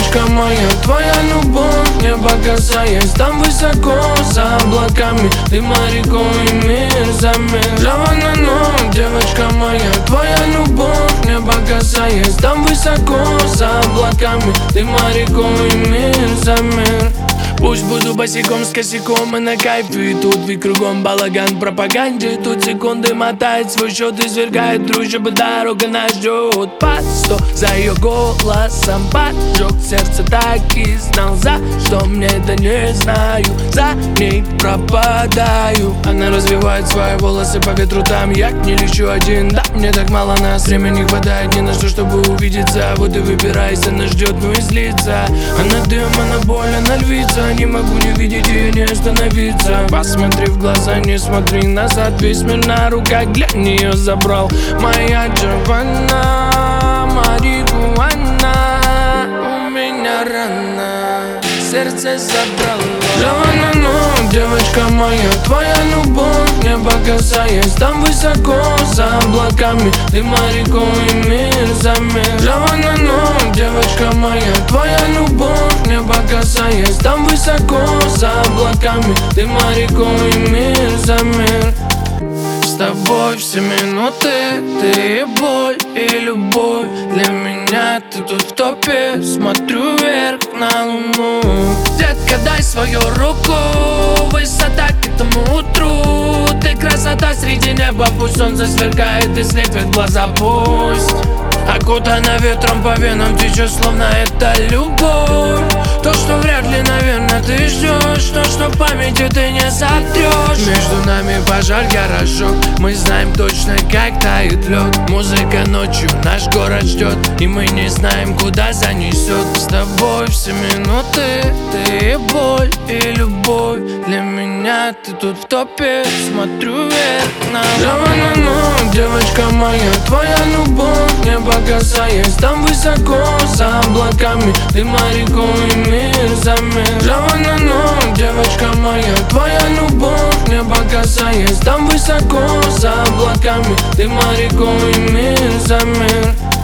девочка моя, твоя любовь, небо касаясь, там высоко за облаками, ты моряком и мир за мир. Лаванано, девочка моя, твоя любовь, небо касаясь, там высоко за облаками, ты моряком и мир за мир. Пусть буду босиком с косяком и на кайфе, и тут ведь кругом балаган в пропаганде. Тут секунды мотает свой счет, извергает дружбы, дорога нас ждет. Под 100 за ее голосом поджег сердце, так и знал, за что мне это не знаю. За ней пропадаю. Она развивает свои волосы по ветру, там я к ней лечу один. Да, мне так мало нас, времени не хватает ни на что, чтобы увидеться. Вот и выбирайся, нас ждет, ну и злится. Она дым, она боль, она львица. Не могу не видеть ее, не остановиться. Посмотри в глаза, не смотри назад. Весь мир на руках, глянь, ее забрал моя Джованна, марихуана. У меня рана, сердце забрала. Джованна, девочка моя, твоя любовь, небо касаясь, там высоко за облаками, ты моряком и мир за мир. Джованна, девочка моя, твоя любовь, небо касаясь, там высоко за облаками, ты моряком и мир за мир. С тобой все минуты, ты и боль, и любовь. Для меня ты тут в топе, смотрю вверх на луну. Детка, дай свою руку, высота к этому утру. Ты красота среди неба, пусть солнце сверкает и слепит глаза, пусть окутана ветром по венам течет, словно это любовь. То, что вряд ли, наверное, ты ждешь, то, что в памяти ты не сотрешь. Между нами пожар, гаражок, мы знаем точно, как тает лед. Музыка ночью наш город ждет, и мы не знаем, куда занесет. С тобой все минуты, ты и боль, и любовь. Для меня ты тут в топе, смотрю вверх на луну. Девочка моя, твоя любовь, небо касаясь, там высоко за облаками, ты моряком и мир за мир. Джованна, девочка моя, твоя любовь, небо касаясь, там высоко за облаками, ты моряком и мир за мир.